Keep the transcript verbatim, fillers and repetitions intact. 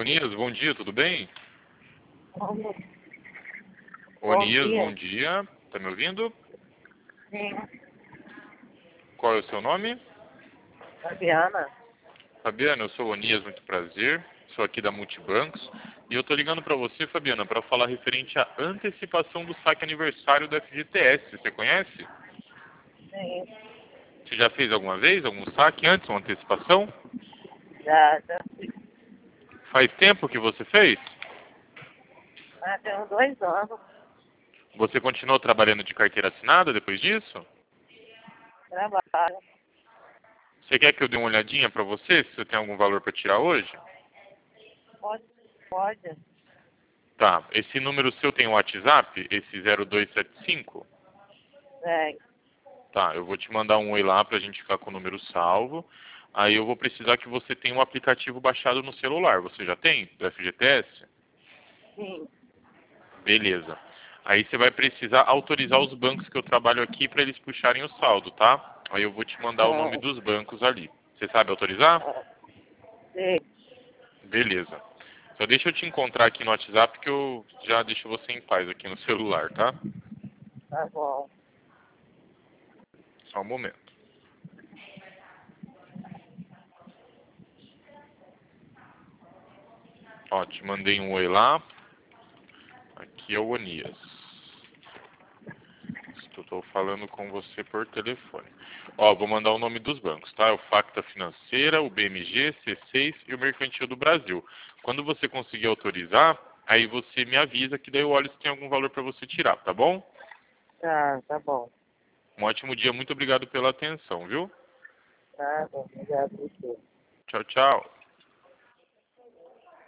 Onias, bom dia, tudo bem? Como? Onias, Bom dia. bom dia. Tá me ouvindo? Sim, Qual é o seu nome? Fabiana. Fabiana, eu sou o Onias, muito prazer. Sou aqui da Multibancos. E eu tô ligando para você, Fabiana, para falar referente à antecipação do saque aniversário do F G T S. Você conhece? Sim, Você já fez alguma vez algum saque antes, uma antecipação? já, já. Faz tempo que você fez? Ah, tem uns dois anos. Você continuou trabalhando de carteira assinada depois disso? Trabalho. Você quer que eu dê uma olhadinha para você, se você tem algum valor para tirar hoje? Pode, pode. Tá. Esse número seu tem um WhatsApp? Esse zero dois sete cinco? Vem. Tá, eu vou te mandar um oi lá pra gente ficar com o número salvo. Aí eu vou precisar que você tenha um aplicativo baixado no celular. Você já tem? Do F G T S? Sim. Beleza. Aí você vai precisar autorizar os bancos que eu trabalho aqui para eles puxarem o saldo, tá? Aí eu vou te mandar o nome Hum, dos bancos ali. Você sabe autorizar? ah, sim. Beleza. Só deixa eu te encontrar aqui no WhatsApp que eu já deixo você em paz aqui no celular, tá? Tá bom. Só um momento. Ó, te mandei um oi lá. Aqui é o Onias. Estou falando com você por telefone. Ó, vou mandar o nome dos bancos, tá? É o Facta Financeira, o B M G, C seis e o Mercantil do Brasil. Quando você conseguir autorizar, aí você me avisa que daí eu olho se tem algum valor para você tirar, tá bom? Tá, tá bom. Um ótimo dia, muito obrigado pela atenção, viu? Tá bom. Obrigado por tudo. Tchau, tchau.